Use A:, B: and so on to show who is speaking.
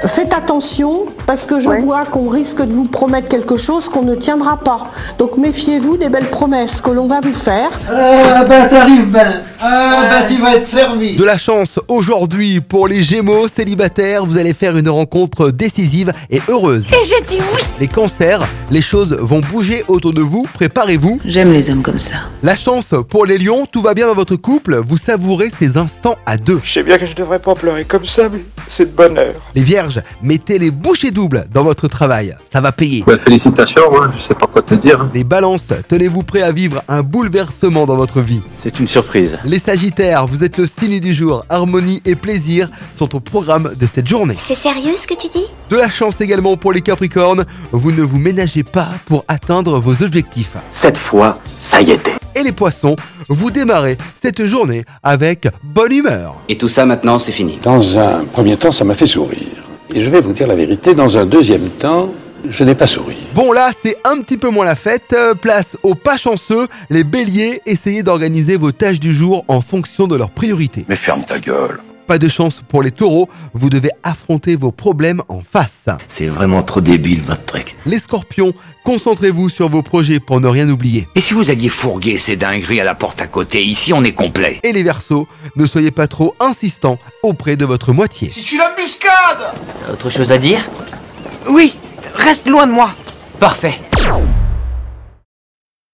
A: Faites attention parce que je vois qu'on risque de vous promettre quelque chose qu'on ne tiendra pas. Donc méfiez-vous des belles promesses que l'on va vous faire.
B: T'arrives ben. Tu vas être servi.
C: De la chance aujourd'hui pour les Gémeaux célibataires, vous allez faire une rencontre décisive et heureuse.
D: Et j'ai dit oui.
C: Les cancers, les choses vont bouger autour de vous, préparez-vous.
D: J'aime les hommes comme ça.
C: La chance pour les lions, tout va bien dans votre couple, vous savourez ces instants à deux.
E: Je sais bien que je devrais pas pleurer comme ça, mais c'est de bonheur.
C: Les vierges, mettez les bouchées doubles dans votre travail, ça va payer.
F: Félicitations, je sais pas quoi te dire.
C: Les balances, tenez-vous prêts à vivre un bouleversement dans votre vie.
G: C'est une surprise.
C: Les sagittaires, vous êtes le signe du jour, harmonie et plaisir sont au programme de cette journée.
H: C'est sérieux ce que tu dis?
C: De la chance également pour les capricornes, vous ne vous ménagez pas pour atteindre vos objectifs.
G: Cette fois, ça y était.
C: Et les poissons, vous démarrez cette journée avec bonne humeur.
I: Et tout ça maintenant, c'est fini.
J: Dans un premier temps, ça m'a fait sourire. Et je vais vous dire la vérité, dans un deuxième temps, je n'ai pas souri.
C: Bon là, c'est un petit peu moins la fête. Place aux pas chanceux, les béliers, essayez d'organiser vos tâches du jour en fonction de leurs priorités.
G: Mais ferme ta gueule.
C: Pas de chance pour les taureaux, vous devez affronter vos problèmes en face.
G: C'est vraiment trop débile votre truc.
C: Les scorpions, concentrez-vous sur vos projets pour ne rien oublier.
I: Et si vous alliez fourguer ces dingueries à la porte à côté, ici on est complet.
C: Et les verseaux, ne soyez pas trop insistants auprès de votre moitié.
B: Si tu l'embuscades.
I: Autre chose à dire?
D: Oui, reste loin de moi.
I: Parfait.